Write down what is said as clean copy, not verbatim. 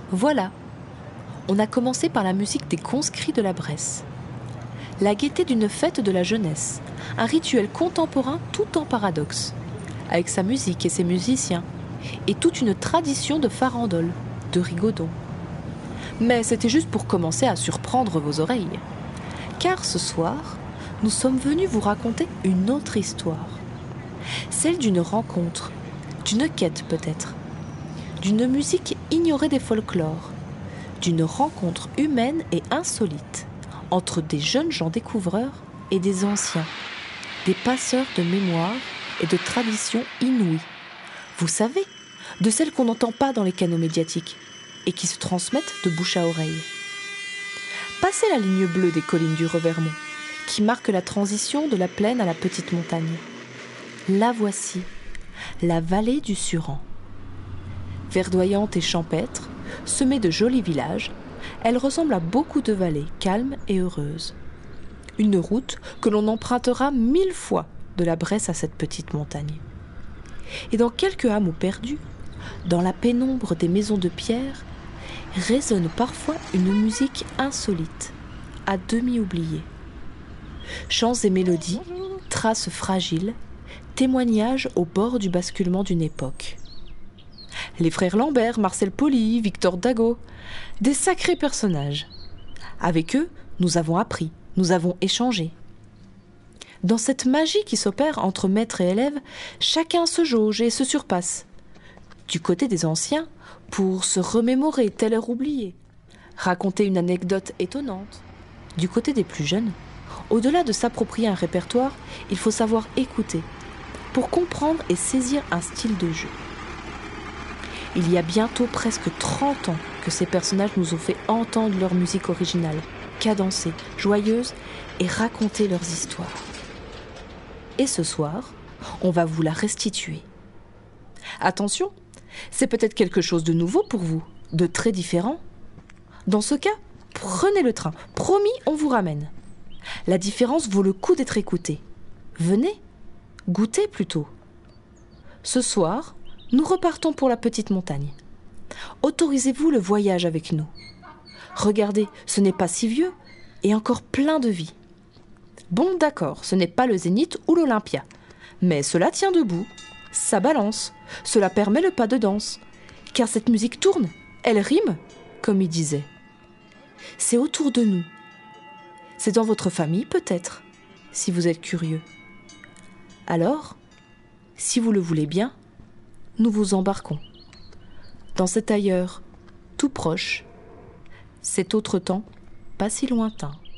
Voilà, on a commencé par la musique des conscrits de la Bresse. La gaieté d'une fête de la jeunesse, un rituel contemporain tout en paradoxe, avec sa musique et ses musiciens, et toute une tradition de farandole, de rigodon. Mais c'était juste pour commencer à surprendre vos oreilles. Car ce soir, nous sommes venus vous raconter une autre histoire. Celle d'une rencontre, d'une quête peut-être, d'une musique ignorée des folklores, d'une rencontre humaine et insolite entre des jeunes gens découvreurs et des anciens, des passeurs de mémoire et de traditions inouïes. Vous savez, de celles qu'on n'entend pas dans les canaux médiatiques et qui se transmettent de bouche à oreille. Passez la ligne bleue des collines du Revermont, qui marque la transition de la plaine à la petite montagne. La voici, la vallée du Suran. Verdoyante et champêtre, semée de jolis villages, elle ressemble à beaucoup de vallées calmes et heureuses. Une route que l'on empruntera 1000 fois de la Bresse à cette petite montagne. Et dans quelques hameaux perdus, dans la pénombre des maisons de pierre, résonne parfois une musique insolite, à demi oubliée. Chants et mélodies, traces fragiles, témoignages au bord du basculement d'une époque. Les frères Lambert, Marcel Pauli, Victor Dago, des sacrés personnages. Avec eux, nous avons appris, nous avons échangé. Dans cette magie qui s'opère entre maître et élève, chacun se jauge et se surpasse. Du côté des anciens, pour se remémorer telle heure oubliée, raconter une anecdote étonnante. Du côté des plus jeunes, au-delà de s'approprier un répertoire, il faut savoir écouter, pour comprendre et saisir un style de jeu. Il y a bientôt presque 30 ans que ces personnages nous ont fait entendre leur musique originale, cadencée, joyeuse, et raconter leurs histoires. Et ce soir, on va vous la restituer. Attention, c'est peut-être quelque chose de nouveau pour vous, de très différent. Dans ce cas, prenez le train. Promis, on vous ramène. La différence vaut le coup d'être écoutée. Venez, goûtez plutôt. Ce soir, nous repartons pour la petite montagne. Autorisez-vous le voyage avec nous. Regardez, ce n'est pas si vieux et encore plein de vie. Bon, d'accord, ce n'est pas le Zénith ou l'Olympia, mais cela tient debout, ça balance, cela permet le pas de danse, car cette musique tourne, elle rime, comme il disait. C'est autour de nous. C'est dans votre famille peut-être, si vous êtes curieux. Alors, si vous le voulez bien, nous vous embarquons. Dans cet ailleurs, tout proche, cet autre temps, pas si lointain.